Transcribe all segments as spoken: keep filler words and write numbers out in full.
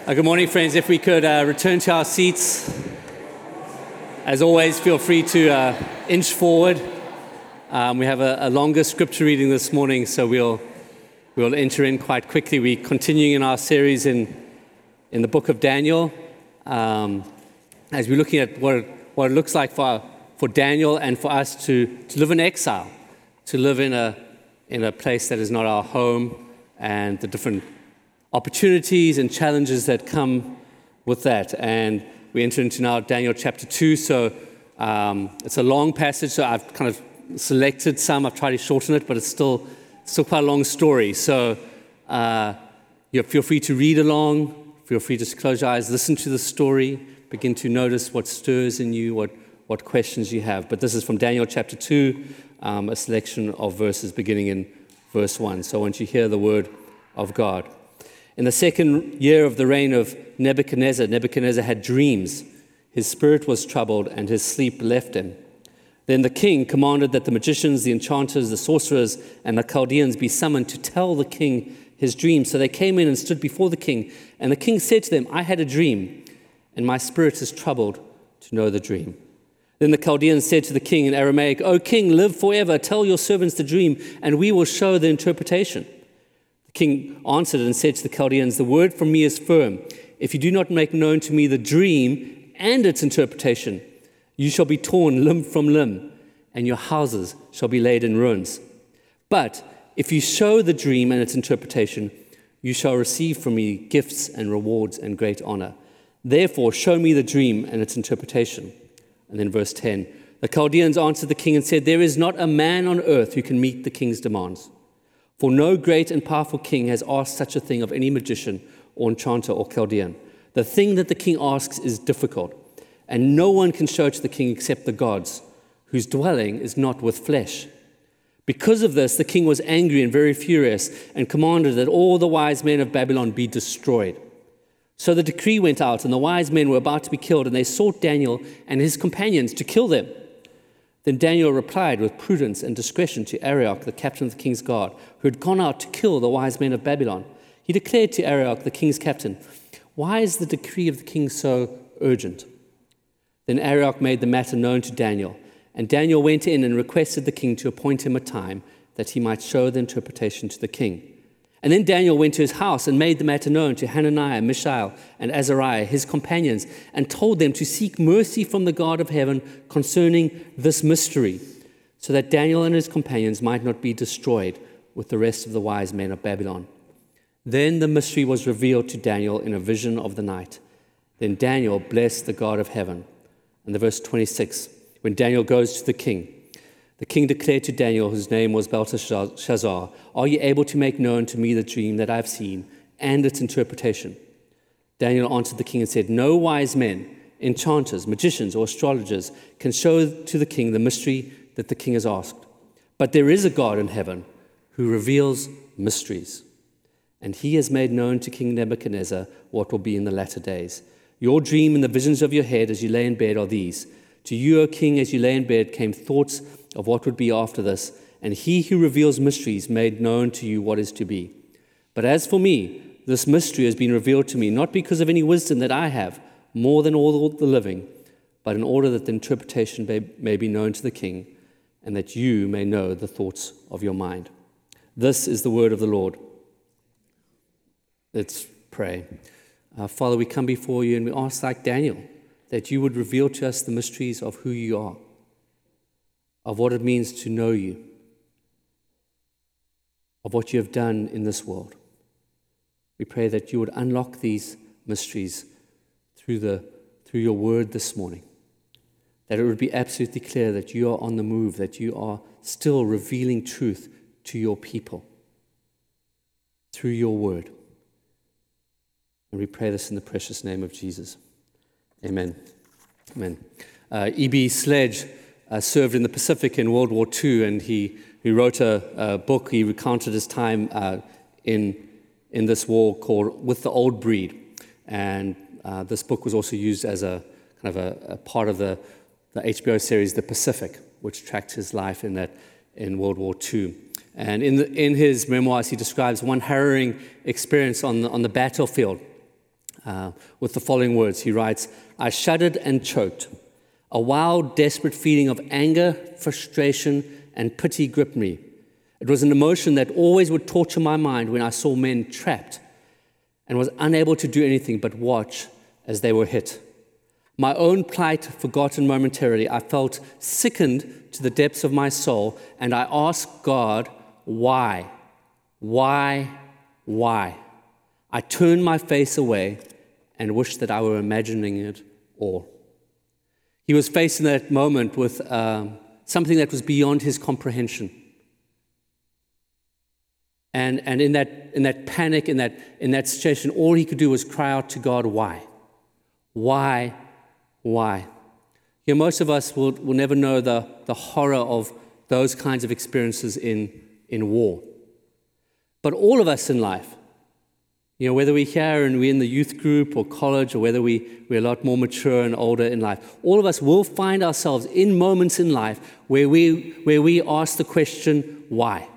Uh, good morning, friends. If we could uh, return to our seats. As always, feel free to uh, inch forward. Um, we have a, a longer scripture reading this morning, so we'll we'll enter in quite quickly. We're continuing in our series in in the book of Daniel, um, as we're looking at what it, what it looks like for for Daniel and for us to, to live in exile, to live in a in a place that is not our home, and the different opportunities and challenges that come with that. And we enter into now Daniel chapter two, so um, it's a long passage, so I've kind of selected some. I've tried to shorten it, but it's still still quite a long story. So uh, you feel free to read along, feel free to close your eyes, listen to the story, begin to notice what stirs in you, what, what questions you have. But this is from Daniel chapter two, um, a selection of verses beginning in verse one. So I want you to hear the word of God. In the second year of the reign of Nebuchadnezzar, Nebuchadnezzar had dreams. His spirit was troubled, and his sleep left him. Then the king commanded that the magicians, the enchanters, the sorcerers, and the Chaldeans be summoned to tell the king his dream. So they came in and stood before the king. And the king said to them, I had a dream, and my spirit is troubled to know the dream. Then the Chaldeans said to the king in Aramaic, O king, live forever. Tell your servants the dream, and we will show the interpretation. The king answered and said to the Chaldeans, the word from me is firm. If you do not make known to me the dream and its interpretation, you shall be torn limb from limb, and your houses shall be laid in ruins. But if you show the dream and its interpretation, you shall receive from me gifts and rewards and great honor. Therefore, show me the dream and its interpretation. And then verse ten, the Chaldeans answered the king and said, there is not a man on earth who can meet the king's demands. For no great and powerful king has asked such a thing of any magician or enchanter or Chaldean. The thing that the king asks is difficult, and no one can show it to the king except the gods, whose dwelling is not with flesh. Because of this, the king was angry and very furious, and commanded that all the wise men of Babylon be destroyed. So the decree went out, and the wise men were about to be killed, and they sought Daniel and his companions to kill them. Then Daniel replied with prudence and discretion to Arioch, the captain of the king's guard, who had gone out to kill the wise men of Babylon. He declared to Arioch, the king's captain, why is the decree of the king so urgent? Then Arioch made the matter known to Daniel, and Daniel went in and requested the king to appoint him a time that he might show the interpretation to the king. And then Daniel went to his house and made the matter known to Hananiah, Mishael, and Azariah, his companions, and told them to seek mercy from the God of heaven concerning this mystery, so that Daniel and his companions might not be destroyed with the rest of the wise men of Babylon. Then the mystery was revealed to Daniel in a vision of the night. Then Daniel blessed the God of heaven. And the verse twenty-six, when Daniel goes to the king, the king declared to Daniel, whose name was Belteshazzar, are you able to make known to me the dream that I have seen and its interpretation? Daniel answered the king and said, no wise men, enchanters, magicians, or astrologers can show to the king the mystery that the king has asked. But there is a God in heaven who reveals mysteries. And he has made known to King Nebuchadnezzar what will be in the latter days. Your dream and the visions of your head as you lay in bed are these. To you, O king, as you lay in bed, came thoughts of what would be after this, and he who reveals mysteries made known to you what is to be. But as for me, this mystery has been revealed to me, not because of any wisdom that I have, more than all the living, but in order that the interpretation may, may be known to the king, and that you may know the thoughts of your mind. This is the word of the Lord. Let's pray. Uh, Father, we come before you and we ask, like Daniel, that you would reveal to us the mysteries of who you are, of what it means to know you, of what you have done in this world. We pray that you would unlock these mysteries through the through your word this morning, that it would be absolutely clear that you are on the move, that you are still revealing truth to your people through your word. And we pray this in the precious name of Jesus. Amen. Amen. Uh, E B Sledge uh, served in the Pacific in World War Two, and he, he wrote a, a book. He recounted his time uh, in in this war called With the Old Breed. And uh, this book was also used as a kind of a, a part of the, the H B O series The Pacific, which tracked his life in that in World War Two. And in the, in his memoirs, he describes one harrowing experience on the, on the battlefield uh, with the following words. He writes, "I shuddered and choked. A wild, desperate feeling of anger, frustration, and pity gripped me. It was an emotion that always would torture my mind when I saw men trapped and was unable to do anything but watch as they were hit. My own plight forgotten momentarily, I felt sickened to the depths of my soul, and I asked God, why? Why? Why? I turned my face away and wished that I were imagining it all." He was faced in that moment with um, something that was beyond his comprehension. And, and in that in that panic, in that in that situation, all he could do was cry out to God, why? Why? Why? You know, most of us will, will never know the, the horror of those kinds of experiences in, in war. But all of us in life, you know, whether we're here and we're in the youth group or college, or whether we, we're a lot more mature and older in life, all of us will find ourselves in moments in life where we, where we ask the question, why?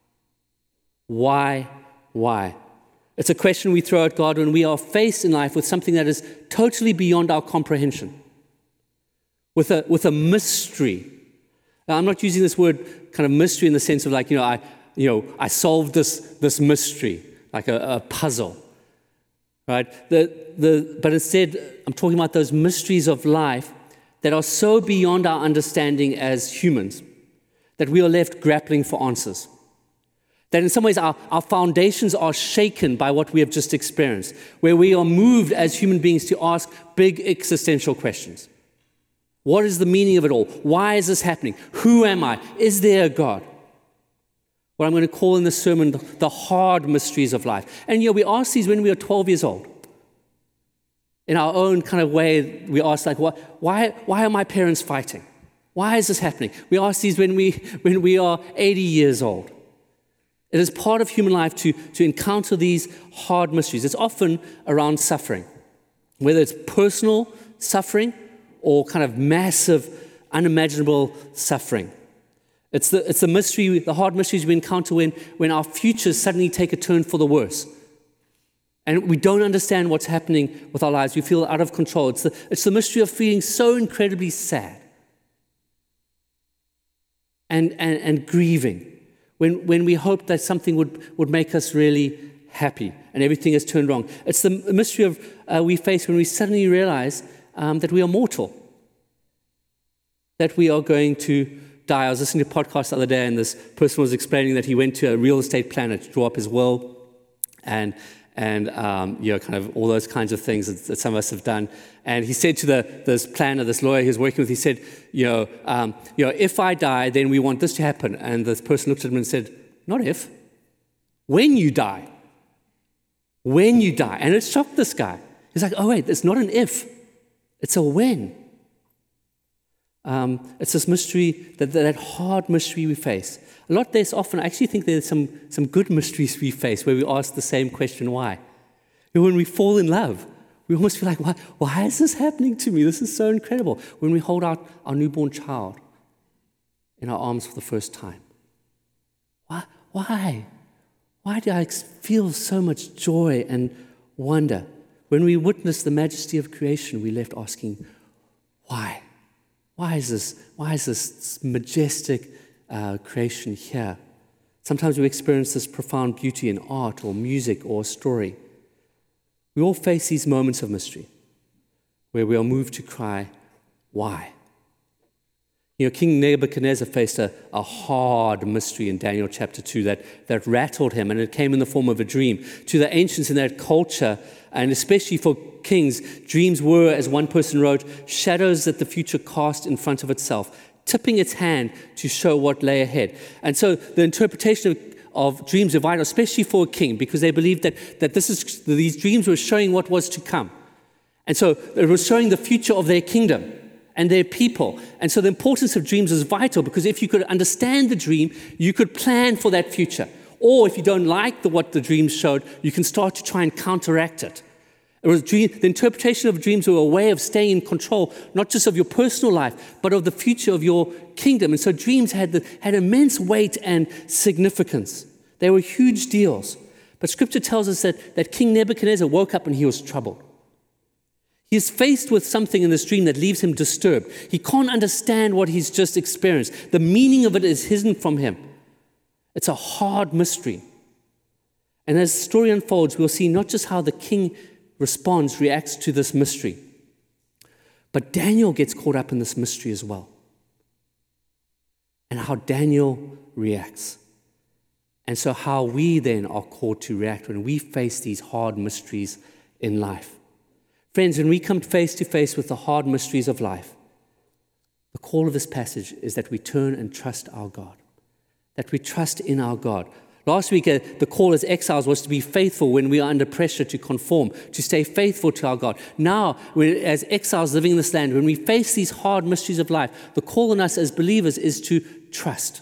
Why? Why? It's a question we throw at God when we are faced in life with something that is totally beyond our comprehension, with a, with a mystery. Now, I'm not using this word kind of mystery in the sense of like, you know, I, you know, I solved this, this mystery, like a, a puzzle, right? The, the, but instead, I'm talking about those mysteries of life that are so beyond our understanding as humans that we are left grappling for answers. That in some ways our, our foundations are shaken by what we have just experienced, where we are moved as human beings to ask big existential questions. What is the meaning of it all? Why is this happening? Who am I? Is there a God? What I'm going to call in this sermon, the, the hard mysteries of life. And you know, we ask these when we are twelve years old. In our own kind of way, we ask like, what, why, why are my parents fighting? Why is this happening? We ask these when we, when we are eighty years old. It is part of human life to, to encounter these hard mysteries. It's often around suffering, whether it's personal suffering or kind of massive, unimaginable suffering. It's the, it's the mystery, the hard mysteries we encounter when, when our futures suddenly take a turn for the worse. And we don't understand what's happening with our lives. We feel out of control. It's the, it's the mystery of feeling so incredibly sad and, and, and grieving. When, when we hope that something would, would make us really happy and everything has turned wrong. It's the mystery of uh, we face when we suddenly realize um, that we are mortal, that we are going to die. I was listening to a podcast the other day, and this person was explaining that he went to a real estate planner to draw up his will and and um, you know, kind of all those kinds of things that, that some of us have done. And he said to the this planner, this lawyer he was working with, he said, you know, um, you know, if I die, then we want this to happen. And this person looked at him and said, not if, when you die. When you die. And it shocked this guy. He's like, oh wait, it's not an if, it's a when. Um, it's this mystery, that, that hard mystery we face. A lot less often, I actually think there's some, some good mysteries we face where we ask the same question, why? And when we fall in love, we almost feel like, why, why is this happening to me? This is so incredible. When we hold out our newborn child in our arms for the first time. Why? Why? Why do I feel so much joy and wonder? When we witness the majesty of creation, we're left asking, why? Why is this, why is this majestic uh, creation here? Sometimes we experience this profound beauty in art or music or story. We all face these moments of mystery where we are moved to cry, why? You know, King Nebuchadnezzar faced a, a hard mystery in Daniel chapter two that, that rattled him, and it came in the form of a dream. To the ancients in that culture, and especially for kings, dreams were, as one person wrote, shadows that the future cast in front of itself, tipping its hand to show what lay ahead. And so the interpretation of, of dreams are vital, especially for a king, because they believed that, that this is, these dreams were showing what was to come. And so it was showing the future of their kingdom and their people. And so the importance of dreams is vital, because if you could understand the dream, you could plan for that future. Or if you don't like the, what the dreams showed, you can start to try and counteract it. It was dream, the interpretation of dreams were a way of staying in control, not just of your personal life, but of the future of your kingdom. And so dreams had, the, had immense weight and significance. They were huge deals. But Scripture tells us that, that King Nebuchadnezzar woke up and he was troubled. He is faced with something in this dream that leaves him disturbed. He can't understand what he's just experienced. The meaning of it is hidden from him. It's a hard mystery. And as the story unfolds, we'll see not just how the king responds, reacts to this mystery, but Daniel gets caught up in this mystery as well. And how Daniel reacts. And so how we then are called to react when we face these hard mysteries in life. Friends, when we come face to face with the hard mysteries of life, the call of this passage is that we turn and trust our God, that we trust in our God. Last week, uh, the call as exiles was to be faithful when we are under pressure to conform, to stay faithful to our God. Now, when, as exiles living in this land, when we face these hard mysteries of life, the call on us as believers is to trust.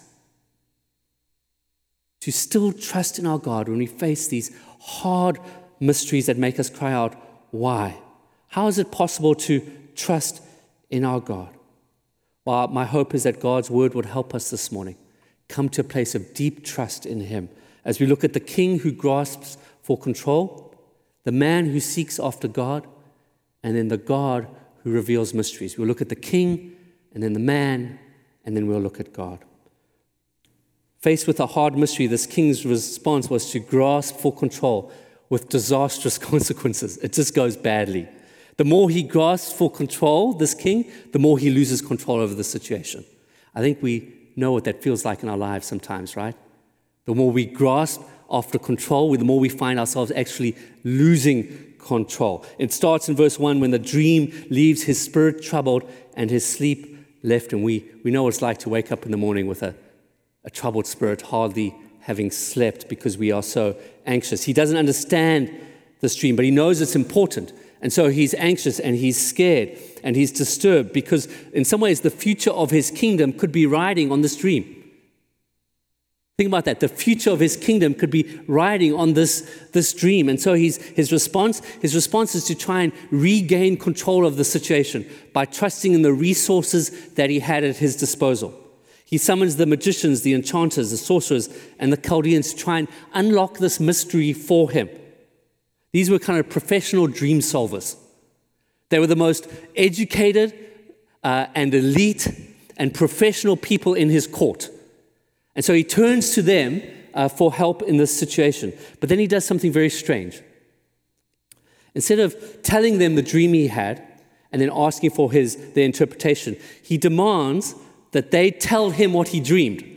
To still trust in our God when we face these hard mysteries that make us cry out, why? How is it possible to trust in our God? Well, my hope is that God's word would help us this morning come to a place of deep trust in him as we look at the king who grasps for control, the man who seeks after God, and then the God who reveals mysteries. We'll look at the king, and then the man, and then we'll look at God. Faced with a hard mystery, this king's response was to grasp for control with disastrous consequences. It just goes badly. The more he grasps for control, this king, the more he loses control over the situation. I think we know what that feels like in our lives sometimes, right? The more we grasp after control, the more we find ourselves actually losing control. It starts in verse one, when the dream leaves his spirit troubled and his sleep left him. We, we know what it's like to wake up in the morning with a, a troubled spirit, hardly having slept because we are so anxious. He doesn't understand this dream, but he knows it's important. And so he's anxious and he's scared and he's disturbed because in some ways the future of his kingdom could be riding on this dream. Think about that. The future of his kingdom could be riding on this, this dream. And so he's, his response, his response is to try and regain control of the situation by trusting in the resources that he had at his disposal. He summons the magicians, the enchanters, the sorcerers, and the Chaldeans to try and unlock this mystery for him. These were kind of professional dream solvers. They were the most educated uh, and elite and professional people in his court. And so he turns to them uh, for help in this situation. But then he does something very strange. Instead of telling them the dream he had and then asking for his their interpretation, he demands that they tell him what he dreamed.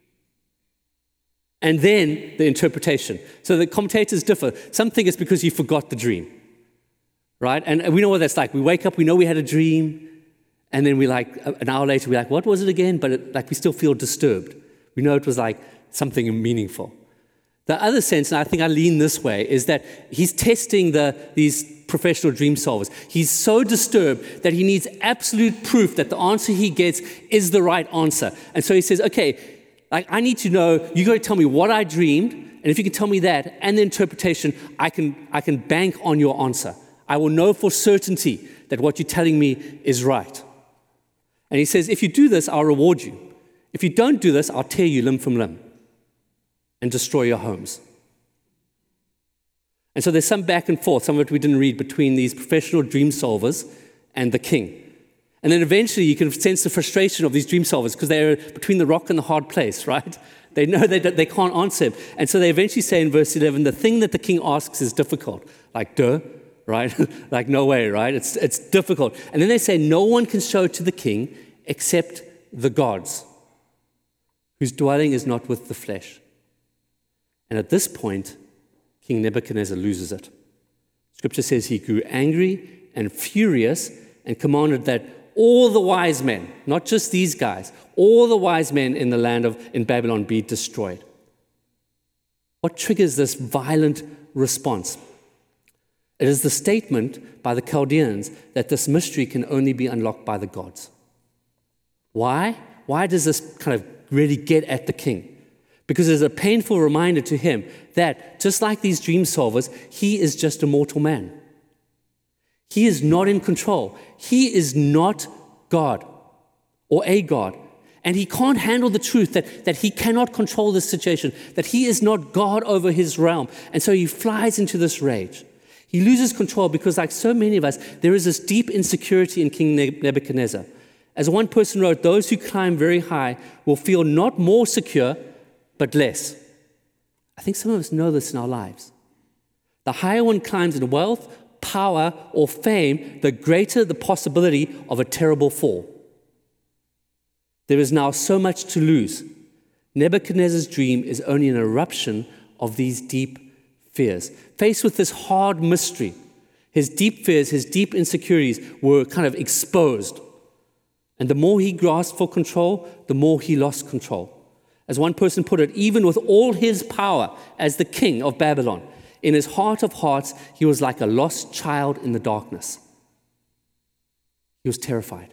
And then the interpretation. So the commentators differ. Some think it's because you forgot the dream, right? And we know what that's like. We wake up, we know we had a dream, and then we like, an hour later, we're like, what was it again? But it, like we still feel disturbed. We know it was like something meaningful. The other sense, and I think I lean this way, is that he's testing the these professional dream solvers. He's so disturbed that he needs absolute proof that the answer he gets is the right answer. And so he says, okay, like I need to know, you got to tell me what I dreamed, and if you can tell me that and the interpretation, I can I can bank on your answer. I will know for certainty that what you're telling me is right. And he says, if you do this, I'll reward you. If you don't do this, I'll tear you limb from limb and destroy your homes. And so there's some back and forth, some of it we didn't read, between these professional dream solvers and the king. And then eventually you can sense the frustration of these dream solvers because they're between the rock and the hard place, right? They know they, they can't answer him. And so they eventually say in verse eleven, the thing that the king asks is difficult. Like, duh, right? Like, no way, right? It's, it's difficult. And then they say, no one can show it to the king except the gods, whose dwelling is not with the flesh. And at this point, King Nebuchadnezzar loses it. Scripture says he grew angry and furious and commanded that all the wise men, not just these guys, all the wise men in the land of in Babylon be destroyed. What triggers this violent response? It is the statement by the Chaldeans that this mystery can only be unlocked by the gods. Why? Why does this kind of really get at the king? Because it's a painful reminder to him that just like these dream solvers, he is just a mortal man. He is not in control. He is not God or a God. And he can't handle the truth that, that he cannot control this situation, that he is not God over his realm. And so he flies into this rage. He loses control because, like so many of us, there is this deep insecurity in King Nebuchadnezzar. As one person wrote, those who climb very high will feel not more secure, but less. I think some of us know this in our lives. The higher one climbs in wealth, power, or fame, the greater the possibility of a terrible fall. There is now so much to lose. Nebuchadnezzar's dream is only an eruption of these deep fears. Faced with this hard mystery, his deep fears, his deep insecurities were kind of exposed. And the more he grasped for control, the more he lost control. As one person put it, even with all his power as the king of Babylon, in his heart of hearts, he was like a lost child in the darkness. He was terrified.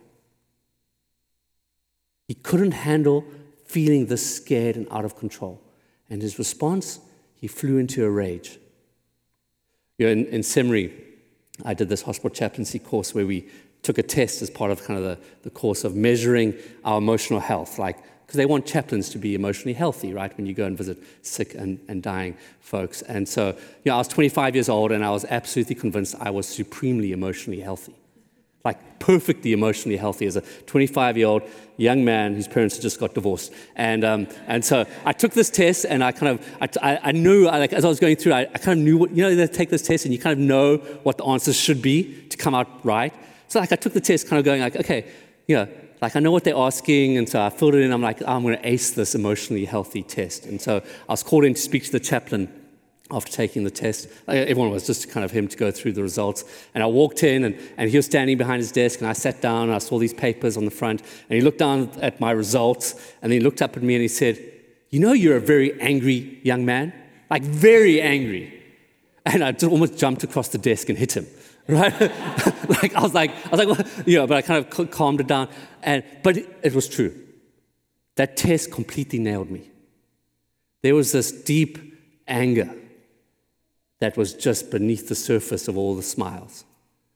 He couldn't handle feeling this scared and out of control. And his response, he flew into a rage. You know, in, in seminary, I did this hospital chaplaincy course where we took a test as part of kind of the, the course of measuring our emotional health, like, because they want chaplains to be emotionally healthy, right, when you go and visit sick and, and dying folks. And so, you know, I was twenty-five years old, and I was absolutely convinced I was supremely emotionally healthy, like perfectly emotionally healthy as a twenty-five-year-old young man whose parents had just got divorced. And um, and so I took this test, and I kind of, I, I knew, I, like, as I was going through, I, I kind of knew what, you know, they take this test, and you kind of know what the answers should be to come out right. So like I took the test kind of going like, okay, you know, like I know what they're asking, and so I filled it in. I'm like, oh, I'm going to ace this emotionally healthy test. And so I was called in to speak to the chaplain after taking the test. Everyone was just kind of him to go through the results. And I walked in, and, and he was standing behind his desk, and I sat down, and I saw these papers on the front, and he looked down at my results, and then he looked up at me, and he said, you know, you're a very angry young man, like very angry. And I just almost jumped across the desk and hit him. Right? like I was like, I was like, well, you know, but I kind of calmed it down. And but it, it was true. That test completely nailed me. There was this deep anger that was just beneath the surface of all the smiles.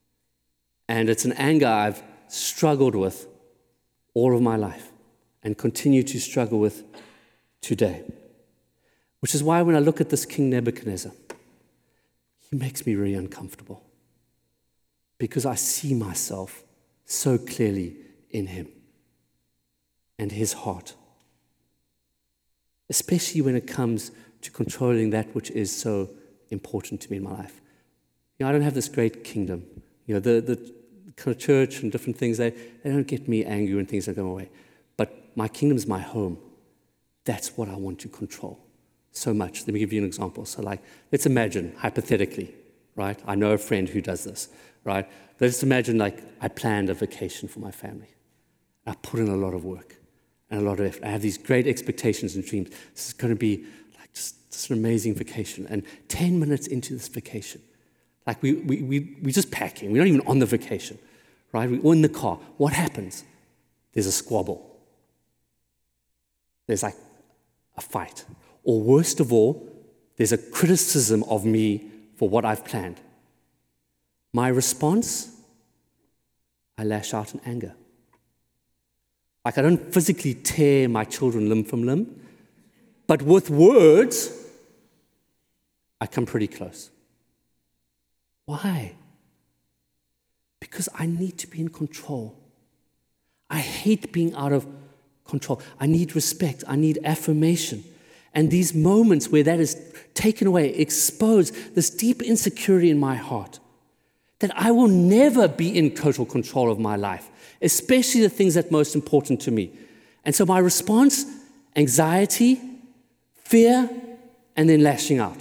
And it's an anger I've struggled with all of my life and continue to struggle with today. Which is why when I look at this King Nebuchadnezzar, he makes me really uncomfortable. Because I see myself so clearly in him and his heart. Especially when it comes to controlling that which is so important to me in my life. You know, I don't have this great kingdom. You know, the, the kind of church and different things, they, they don't get me angry when things don't go my way. But my kingdom is my home. That's what I want to control so much. Let me give you an example. So like, let's imagine, hypothetically, right? I know a friend who does this. Right? But let's imagine like I planned a vacation for my family. I put in a lot of work and a lot of effort. I have these great expectations and dreams. This is going to be like just, just an amazing vacation. And ten minutes into this vacation, like we, we, we, we're just packing. We're not even on the vacation, right? We're in the car. What happens? There's a squabble. There's like a fight. Or worst of all, there's a criticism of me for what I've planned. My response, I lash out in anger. Like I don't physically tear my children limb from limb, but with words, I come pretty close. Why? Because I need to be in control. I hate being out of control. I need respect. I need affirmation. And these moments where that is taken away expose this deep insecurity in my heart. That I will never be in total control of my life, especially the things that are most important to me. And so my response, anxiety, fear, and then lashing out.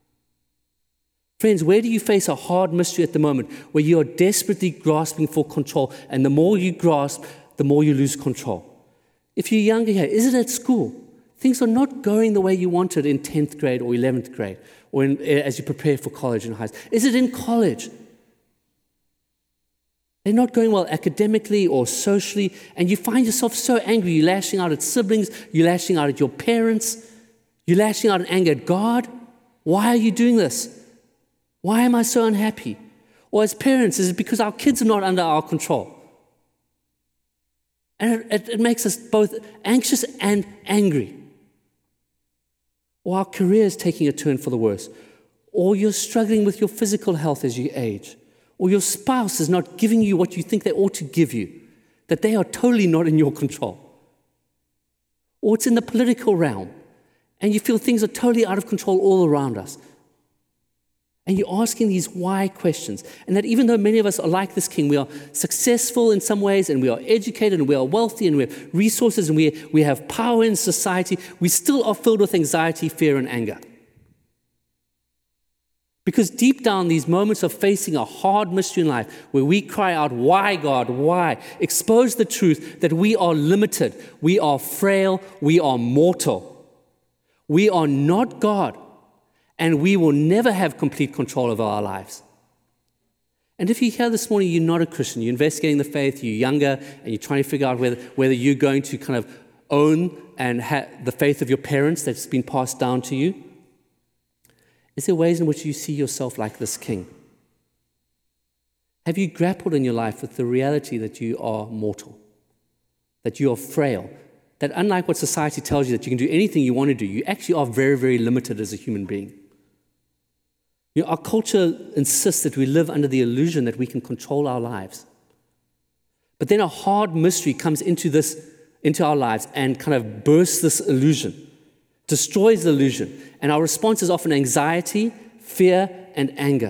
Friends, where do you face a hard mystery at the moment where you are desperately grasping for control, and the more you grasp, the more you lose control? If you're younger here, is it at school? Things are not going the way you wanted in tenth grade or eleventh grade, or in, as you prepare for college and high school. Is it in college? They're not going well academically or socially, and you find yourself so angry. You're lashing out at siblings, you're lashing out at your parents, you're lashing out in anger at God. Why are you doing this? Why am I so unhappy? Or as parents, is it because our kids are not under our control? And it, it, it makes us both anxious and angry. Or our career is taking a turn for the worse. or you're struggling with your physical health as you age, or your spouse is not giving you what you think they ought to give you, that they are totally not in your control, or it's in the political realm, and you feel things are totally out of control all around us. And you're asking these why questions. And that even though many of us are like this king, we are successful in some ways, and we are educated, and we are wealthy, and we have resources, and we, we have power in society, we still are filled with anxiety, fear, and anger. Because deep down, these moments of facing a hard mystery in life, where we cry out, why, God, why? Expose the truth that we are limited, we are frail, we are mortal. We are not God. And we will never have complete control over our lives. And if you're here this morning, you're not a Christian, you're investigating the faith, you're younger, and you're trying to figure out whether, whether you're going to kind of own and have the faith of your parents that's been passed down to you, is there ways in which you see yourself like this king? Have you grappled in your life with the reality that you are mortal, that you are frail, that unlike what society tells you that you can do anything you want to do, you actually are very, very limited as a human being? You know, our culture insists that we live under the illusion that we can control our lives. But then a hard mystery comes into this, into our lives and kind of bursts this illusion, destroys the illusion. And our response is often anxiety, fear, and anger.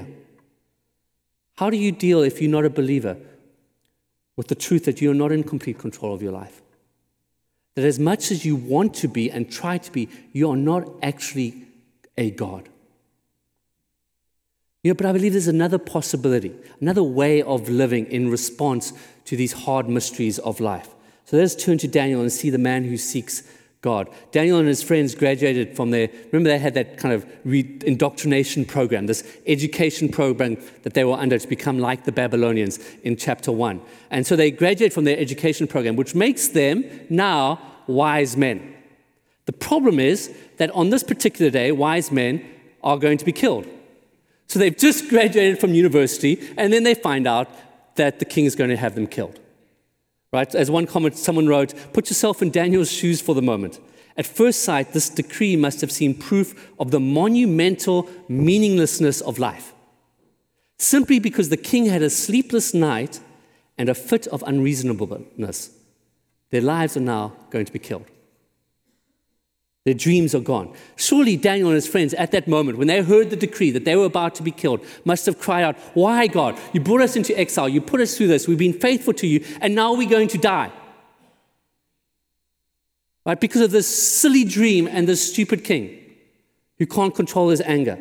How do you deal, if you're not a believer, with the truth that you're not in complete control of your life? That as much as you want to be and try to be, you are not actually a God. You know, but I believe there's another possibility, another way of living in response to these hard mysteries of life. So let's turn to Daniel and see the man who seeks God. Daniel and his friends graduated from their, remember they had that kind of re- indoctrination program, this education program that they were under to become like the Babylonians in chapter one. And so they graduate from their education program, which makes them now wise men. The problem is that on this particular day, wise men are going to be killed. So they've just graduated from university, and then they find out that the king is going to have them killed. Right? As one comment, someone wrote, put yourself in Daniel's shoes for the moment. At first sight, this decree must have seemed proof of the monumental meaninglessness of life. Simply because the king had a sleepless night and a fit of unreasonableness, their lives are now going to be killed. Their dreams are gone. Surely Daniel and his friends at that moment, when they heard the decree that they were about to be killed, must have cried out, why, God? You brought us into exile. You put us through this. We've been faithful to you, and now we're going to die. Right? Because of this silly dream and this stupid king who can't control his anger.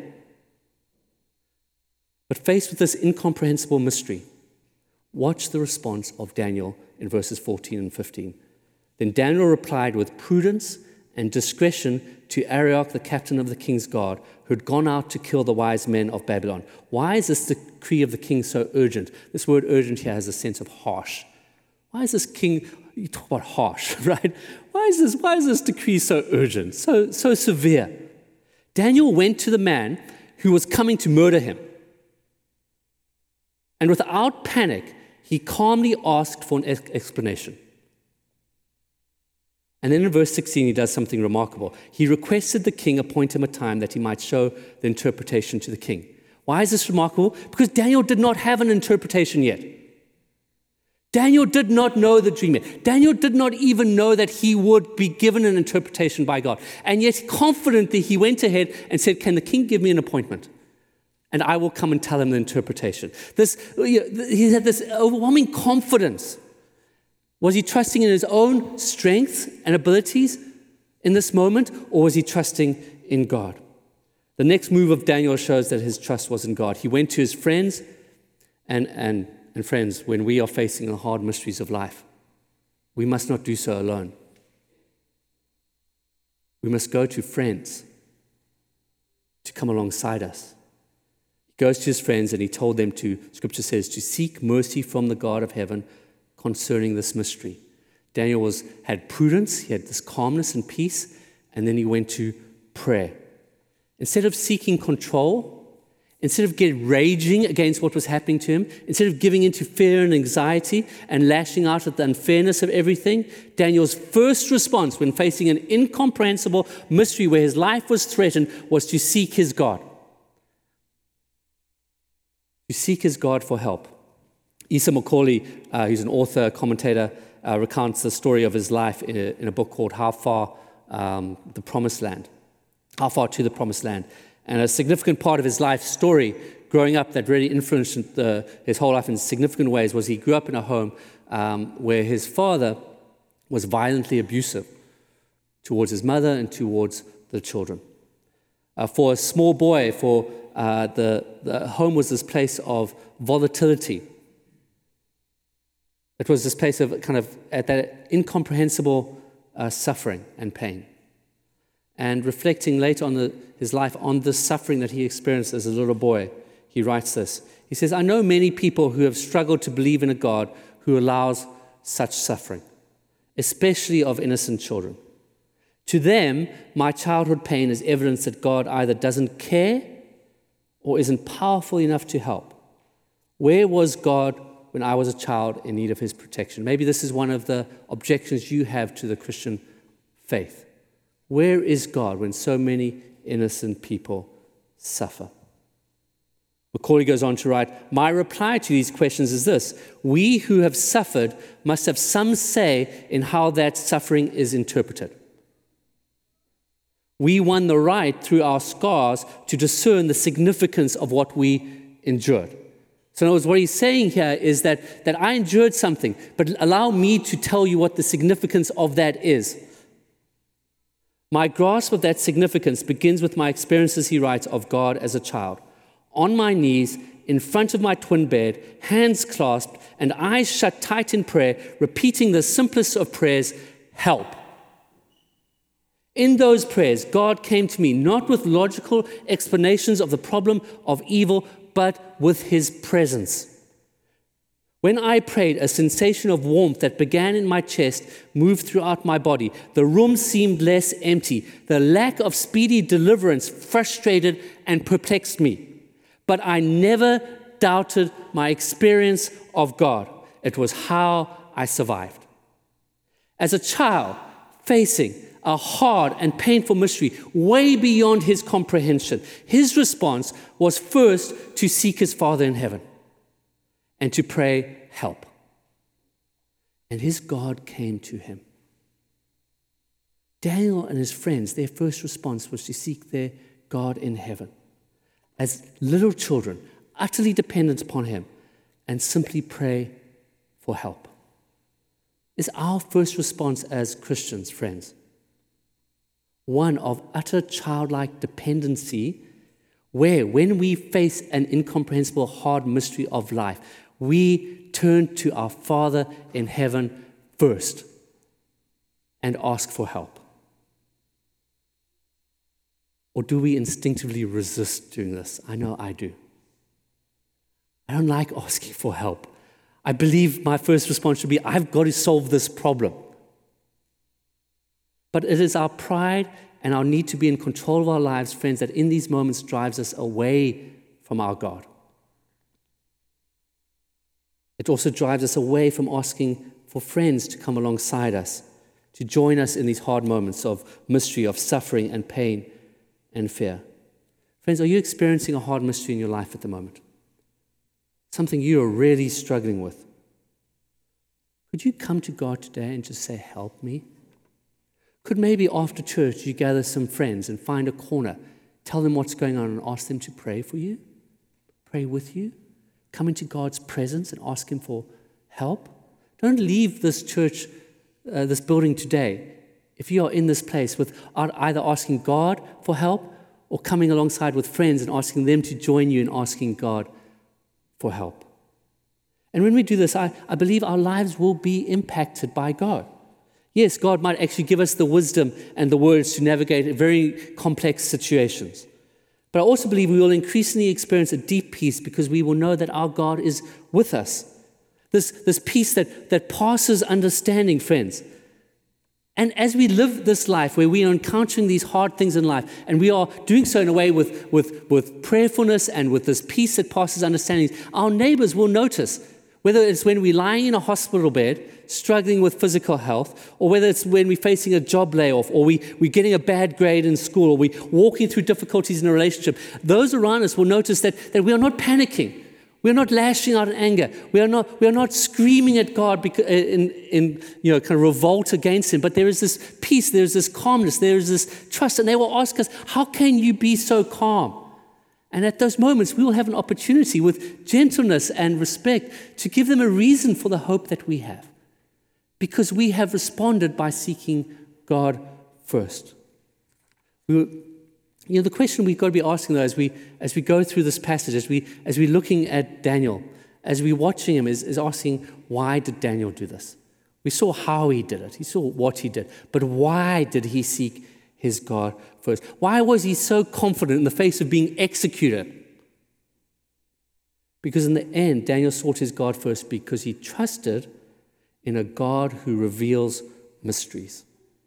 But faced with this incomprehensible mystery, watch the response of Daniel in verses fourteen and fifteen. Then Daniel replied with prudence and discretion to Arioch, the captain of the king's guard, who had gone out to kill the wise men of Babylon. Why is this decree of the king so urgent? This word urgent here has a sense of harsh. Why is this king, you talk about harsh, right? Why is this, why is this decree so urgent, so, so severe? Daniel went to the man who was coming to murder him. And without panic, he calmly asked for an explanation. And then in verse sixteen, he does something remarkable. He requested the king appoint him a time that he might show the interpretation to the king. Why is this remarkable? Because Daniel did not have an interpretation yet. Daniel did not know the dream yet. Daniel did not even know that he would be given an interpretation by God. And yet, confidently, he went ahead and said, can the king give me an appointment? And I will come and tell him the interpretation. This, he had this overwhelming confidence. Was he trusting in his own strength and abilities in this moment, or was he trusting in God? The next move of Daniel shows that his trust was in God. He went to his friends, and, and, and friends, when we are facing the hard mysteries of life, we must not do so alone. We must go to friends to come alongside us. He goes to his friends and he told them to, Scripture says, to seek mercy from the God of heaven concerning this mystery. Daniel was, had prudence, he had this calmness and peace, and then he went to prayer. Instead of seeking control, instead of getting raging against what was happening to him, instead of giving into fear and anxiety and lashing out at the unfairness of everything, Daniel's first response when facing an incomprehensible mystery where his life was threatened was to seek his God. to seek his God for help. Isa Macaulay, uh, who's an author, commentator, uh, recounts the story of his life in a, in a book called How Far um, the Promised Land, How Far to the Promised Land. And a significant part of his life story growing up that really influenced the, his whole life in significant ways was he grew up in a home um, where his father was violently abusive towards his mother and towards the children. Uh, for a small boy, for uh, the, the home was this place of volatility. It was this place of kind of at that incomprehensible uh, suffering and pain. And reflecting later on the, his life on the suffering that he experienced as a little boy, he writes this. He says, I know many people who have struggled to believe in a God who allows such suffering, especially of innocent children. To them, my childhood pain is evidence that God either doesn't care or isn't powerful enough to help. Where was God when I was a child in need of his protection? Maybe this is one of the objections you have to the Christian faith. Where is God when so many innocent people suffer? Macaulay goes on to write, my reply to these questions is this: we who have suffered must have some say in how that suffering is interpreted. We won the right through our scars to discern the significance of what we endured. So in other words, what he's saying here is that, that I endured something, but allow me to tell you what the significance of that is. My grasp of that significance begins with my experiences, he writes, of God as a child. On my knees, in front of my twin bed, hands clasped and eyes shut tight in prayer, repeating the simplest of prayers, help. In those prayers, God came to me not with logical explanations of the problem of evil, but with his presence. When I prayed, a sensation of warmth that began in my chest moved throughout my body. The room seemed less empty. The lack of speedy deliverance frustrated and perplexed me. But I never doubted my experience of God. It was how I survived. As a child, facing a hard and painful mystery way beyond his comprehension, his response was first to seek his Father in heaven and to pray, help. And his God came to him. Daniel and his friends, their first response was to seek their God in heaven as little children, utterly dependent upon him, and simply pray for help. Is our first response as Christians, friends, one of utter childlike dependency, where when we face an incomprehensible hard mystery of life, we turn to our Father in heaven first and ask for help? Or do we instinctively resist doing this? I know I do. I don't like asking for help. I believe my first response should be, I've got to solve this problem. But it is our pride and our need to be in control of our lives, friends, that in these moments drives us away from our God. It also drives us away from asking for friends to come alongside us, to join us in these hard moments of mystery, of suffering and pain and fear. Friends, are you experiencing a hard mystery in your life at the moment? Something you are really struggling with? Could you come to God today and just say, help me? Could maybe after church you gather some friends and find a corner, tell them what's going on and ask them to pray for you, pray with you, come into God's presence and ask him for help? Don't leave this church, uh, this building today, if you are in this place, with either asking God for help or coming alongside with friends and asking them to join you in asking God for help. And when we do this, I, I believe our lives will be impacted by God. Yes, God might actually give us the wisdom and the words to navigate very complex situations. But I also believe we will increasingly experience a deep peace because we will know that our God is with us. This, this peace that, that passes understanding, friends. And as we live this life where we are encountering these hard things in life, and we are doing so in a way with, with, with prayerfulness and with this peace that passes understanding, our neighbors will notice, whether it's when we're lying in a hospital bed, struggling with physical health, or whether it's when we're facing a job layoff, or we, we're getting a bad grade in school, or we're walking through difficulties in a relationship, those around us will notice that, that we are not panicking. We're not lashing out in anger. We are not, we are not screaming at God because, in, in, you know, kind of revolt against him. But there is this peace, there is this calmness, there is this trust. And they will ask us, how can you be so calm? And at those moments, we will have an opportunity with gentleness and respect to give them a reason for the hope that we have. Because we have responded by seeking God first. We will, You know, the question we've got to be asking, though, as we as we go through this passage, as we as we're looking at Daniel, as we're watching him, is, is asking, why did Daniel do this? We saw how he did it. He saw what he did. But why did he seek his God first? Why was he so confident in the face of being executed? Because in the end, Daniel sought his God first because he trusted in a God who reveals mysteries.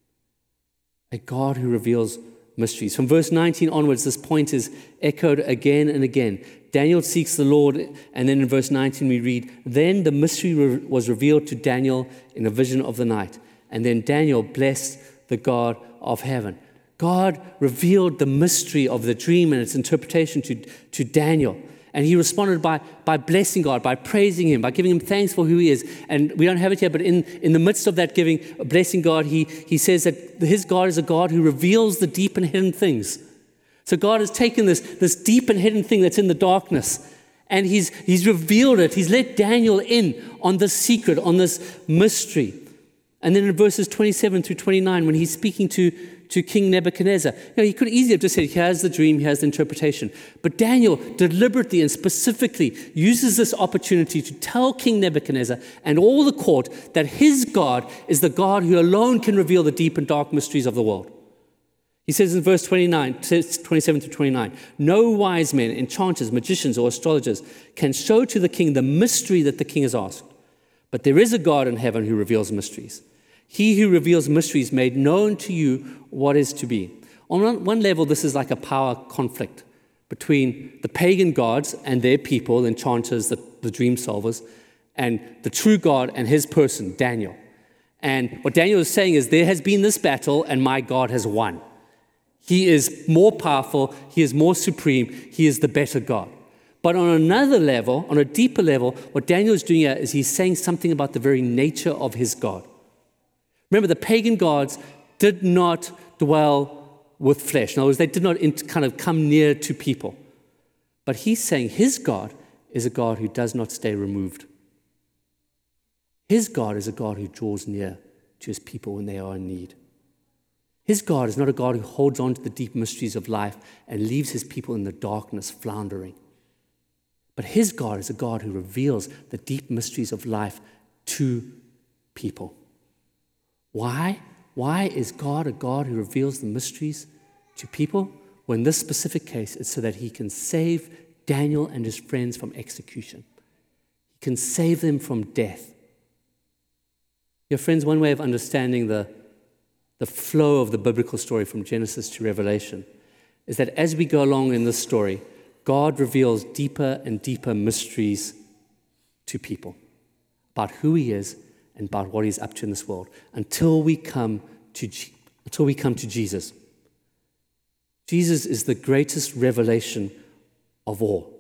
A God who reveals mysteries. From verse nineteen onwards, this point is echoed again and again. Daniel seeks the Lord, and then in verse nineteen we read, then the mystery re- was revealed to Daniel in a vision of the night. And then Daniel blessed the God of heaven. God revealed the mystery of the dream and its interpretation to, to Daniel. And he responded by, by blessing God, by praising him, by giving him thanks for who he is. And we don't have it here, but in, in the midst of that giving, blessing God, he, he says that his God is a God who reveals the deep and hidden things. So God has taken this, this deep and hidden thing that's in the darkness, and he's, he's revealed it. He's let Daniel in on this secret, on this mystery. And then in verses twenty-seven through twenty-nine, when he's speaking to to King Nebuchadnezzar. You know, he could easily have just said, here's the dream, here's the interpretation. But Daniel deliberately and specifically uses this opportunity to tell King Nebuchadnezzar and all the court that his God is the God who alone can reveal the deep and dark mysteries of the world. He says in verse twenty-nine, twenty-seven to twenty-nine, no wise men, enchanters, magicians, or astrologers can show to the king the mystery that the king has asked. But there is a God in heaven who reveals mysteries. He who reveals mysteries made known to you what is to be. On one level, this is like a power conflict between the pagan gods and their people, enchanters, the, the dream solvers, and the true God and his person, Daniel. And what Daniel is saying is, there has been this battle and my God has won. He is more powerful, he is more supreme, he is the better God. But on another level, on a deeper level, what Daniel is doing here is he's saying something about the very nature of his God. Remember, the pagan gods did not dwell with flesh. In other words, they did not kind of come near to people. But he's saying his God is a God who does not stay removed. His God is a God who draws near to his people when they are in need. His God is not a God who holds on to the deep mysteries of life and leaves his people in the darkness floundering. But his God is a God who reveals the deep mysteries of life to people. Why? Why is God a God who reveals the mysteries to people? Well, in this specific case, it's so that he can save Daniel and his friends from execution. He can save them from death. Your friends, one way of understanding the, the flow of the biblical story from Genesis to Revelation is that as we go along in this story, God reveals deeper and deeper mysteries to people about who he is and about what he's up to in this world, until we come to until we come to Jesus. Jesus is the greatest revelation of all.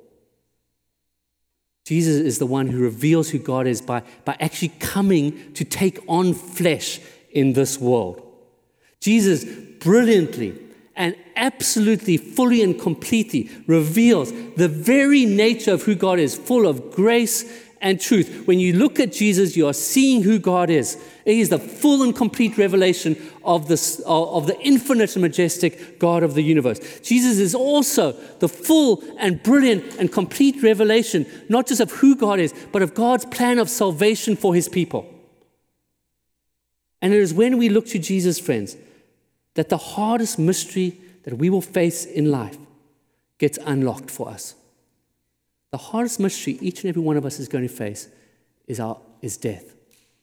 Jesus is the one who reveals who God is by, by actually coming to take on flesh in this world. Jesus brilliantly and absolutely, fully and completely reveals the very nature of who God is, full of grace and truth. When you look at Jesus, you are seeing who God is. He is the full and complete revelation of, this, of the infinite and majestic God of the universe. Jesus is also the full and brilliant and complete revelation, not just of who God is, but of God's plan of salvation for his people. And it is when we look to Jesus, friends, that the hardest mystery that we will face in life gets unlocked for us. The hardest mystery each and every one of us is going to face is, our, is death.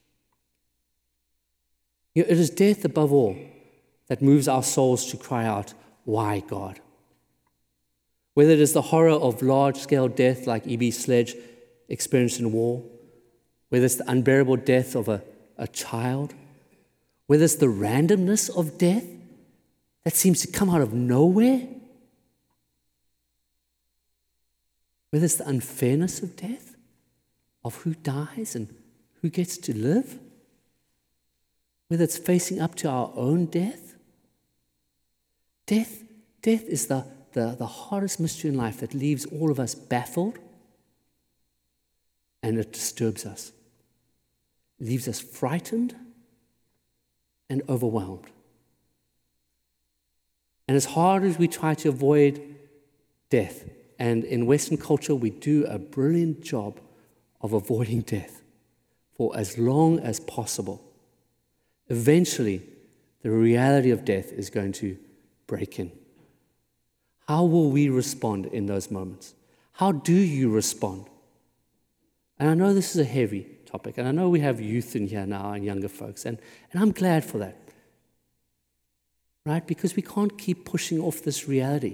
You know, it is death above all that moves our souls to cry out, why God? Whether it is the horror of large-scale death like E B Sledge experienced in war, whether it's the unbearable death of a, a child, whether it's the randomness of death that seems to come out of nowhere. Whether it's the unfairness of death, of who dies and who gets to live, whether it's facing up to our own death. Death, death is the, the, the hardest mystery in life that leaves all of us baffled, and it disturbs us. It leaves us frightened and overwhelmed. And as hard as we try to avoid death, and in Western culture we do a brilliant job of avoiding death for as long as possible, eventually the reality of death is going to break in. How will we respond in those moments? How do you respond? And I know this is a heavy topic, and I know we have youth in here now and younger folks, and, and I'm glad for that. Right? Because we can't keep pushing off this reality.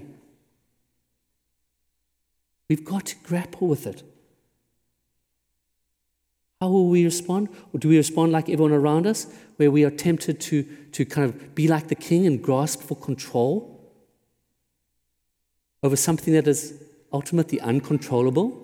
We've got to grapple with it. How will we respond? Or do we respond like everyone around us, where we are tempted to, to kind of be like the king and grasp for control over something that is ultimately uncontrollable?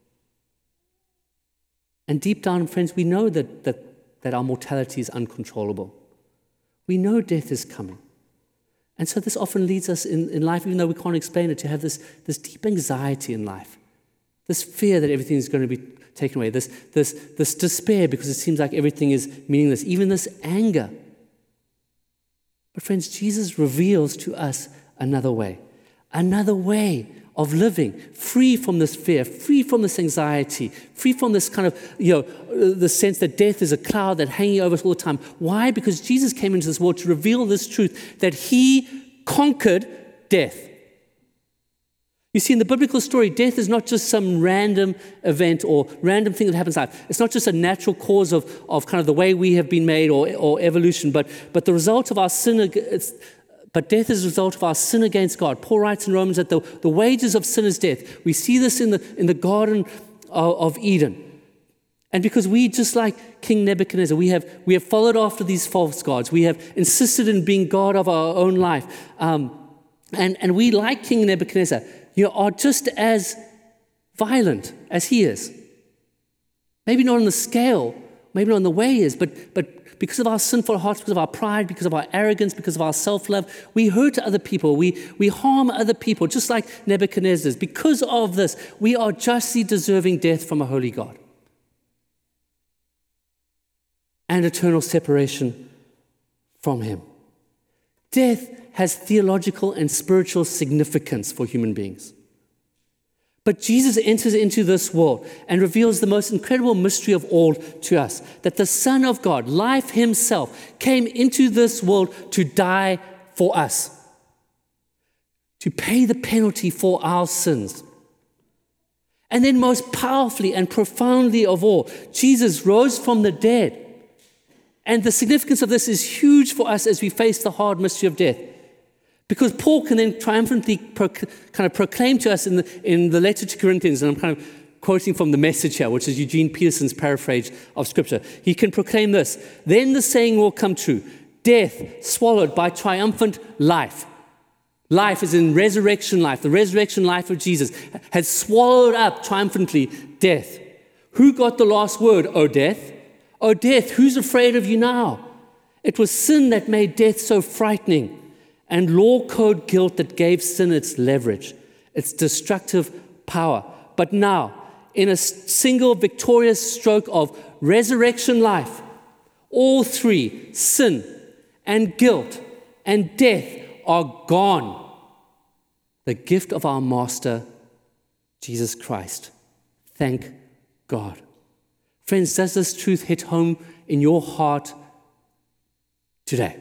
And deep down, friends, we know that, that, that our mortality is uncontrollable. We know death is coming. And so this often leads us in, in life, even though we can't explain it, to have this, this deep anxiety in life, this fear that everything is going to be taken away, this, this, this despair because it seems like everything is meaningless, even this anger. But friends, Jesus reveals to us another way, another way of living, free from this fear, free from this anxiety, free from this kind of, you know, the sense that death is a cloud that hanging over us all the time. Why? Because Jesus came into this world to reveal this truth, that he conquered death. You see, in the biblical story, death is not just some random event or random thing that happens in life. It's not just a natural cause of, of kind of the way we have been made or, or evolution, but, but the result of our sin. It's, But death is a result of our sin against God. Paul writes in Romans that the, the wages of sin is death. We see this in the, in the Garden of, of Eden. And because we, just like King Nebuchadnezzar, we have, we have followed after these false gods. We have insisted in being God of our own life. Um, and, and we, like King Nebuchadnezzar, you know, are just as violent as he is. Maybe not on the scale, maybe not on the way he is, but, but because of our sinful hearts, because of our pride, because of our arrogance, because of our self-love, we hurt other people. We, we harm other people, just like Nebuchadnezzar. Because of this, we are justly deserving death from a holy God and eternal separation from him. Death has theological and spiritual significance for human beings. But Jesus enters into this world and reveals the most incredible mystery of all to us, that the Son of God, life himself, came into this world to die for us, to pay the penalty for our sins. And then most powerfully and profoundly of all, Jesus rose from the dead. And the significance of this is huge for us as we face the hard mystery of death. Because Paul can then triumphantly pro- kind of proclaim to us in the, in the letter to Corinthians, and I'm kind of quoting from the Message here, which is Eugene Peterson's paraphrase of Scripture. He can proclaim this: then the saying will come true, death swallowed by triumphant life. Life is in resurrection life. The resurrection life of Jesus has swallowed up triumphantly death. Who got the last word, O death? O death, who's afraid of you now? It was sin that made death so frightening, and law code guilt that gave sin its leverage, its destructive power. But now, in a single victorious stroke of resurrection life, all three, sin and guilt and death, are gone. The gift of our Master, Jesus Christ. Thank God. Friends, does this truth hit home in your heart today?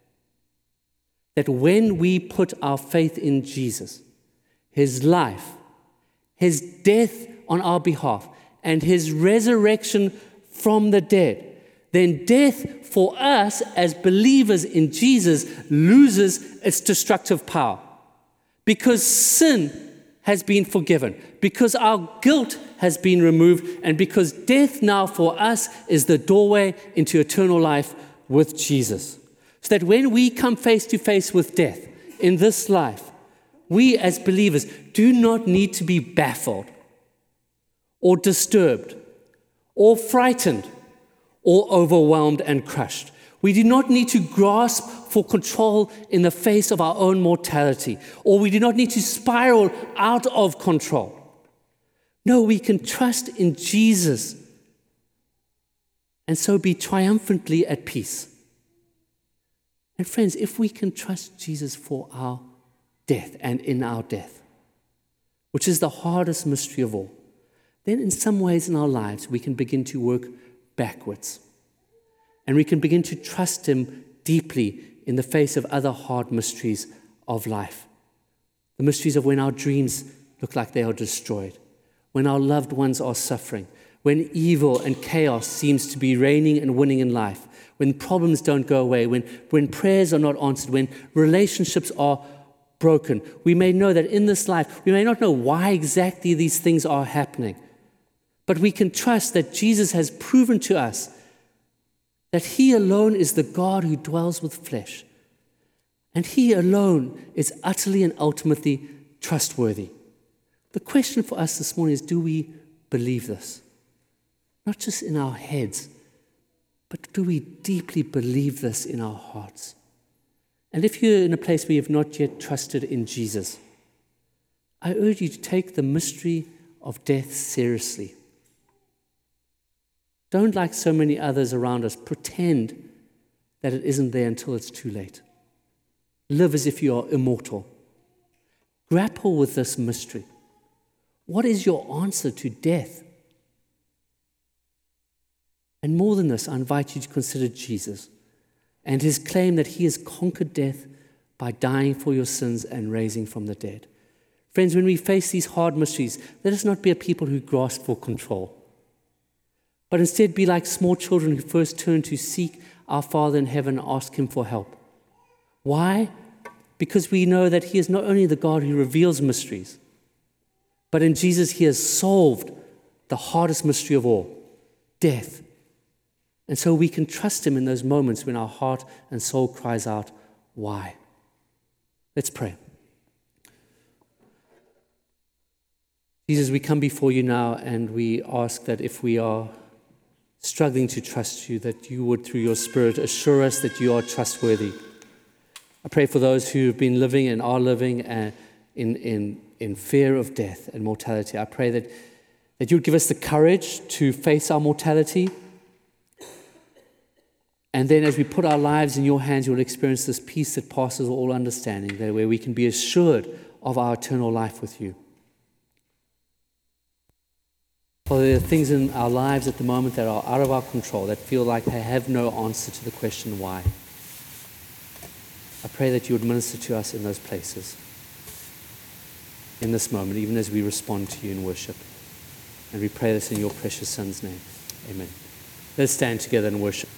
That when we put our faith in Jesus, his life, his death on our behalf, and his resurrection from the dead, then death for us as believers in Jesus loses its destructive power. Because sin has been forgiven, because our guilt has been removed, and because death now for us is the doorway into eternal life with Jesus. So that when we come face to face with death in this life, we as believers do not need to be baffled. or disturbed or frightened or overwhelmed and crushed. We do not need to grasp for control in the face of our own mortality, or we do not need to spiral out of control. No, we can trust in Jesus and so be triumphantly at peace. And friends, if we can trust Jesus for our death and in our death, which is the hardest mystery of all, then in some ways in our lives we can begin to work backwards. And we can begin to trust Him deeply in the face of other hard mysteries of life. The mysteries of when our dreams look like they are destroyed, when our loved ones are suffering, when evil and chaos seems to be reigning and winning in life, when problems don't go away, when, when prayers are not answered, when relationships are broken. We may know that in this life, we may not know why exactly these things are happening, but we can trust that Jesus has proven to us that He alone is the God who dwells with flesh, and He alone is utterly and ultimately trustworthy. The question for us this morning is, do we believe this? Not just in our heads, but do we deeply believe this in our hearts? And if you're in a place where you've not yet trusted in Jesus, I urge you to take the mystery of death seriously. Don't, like so many others around us, pretend that it isn't there until it's too late. Live as if you are immortal. Grapple with this mystery. What is your answer to death? And more than this, I invite you to consider Jesus and His claim that He has conquered death by dying for your sins and raising from the dead. Friends, when we face these hard mysteries, let us not be a people who grasp for control, but instead be like small children who first turn to seek our Father in heaven and ask Him for help. Why? Because we know that He is not only the God who reveals mysteries, but in Jesus He has solved the hardest mystery of all, death. And so we can trust Him in those moments when our heart and soul cries out, why? Let's pray. Jesus, we come before You now and we ask that if we are struggling to trust You, that You would, through Your Spirit, assure us that You are trustworthy. I pray for those who have been living and are living uh, in, in, in fear of death and mortality. I pray that, that You would give us the courage to face our mortality. And then as we put our lives in Your hands, You'll experience this peace that passes all understanding, that where we can be assured of our eternal life with You. Father, there are things in our lives at the moment that are out of our control, that feel like they have no answer to the question why. I pray that You would minister to us in those places, in this moment, even as we respond to You in worship. And we pray this in Your precious Son's name. Amen. Let's stand together and worship.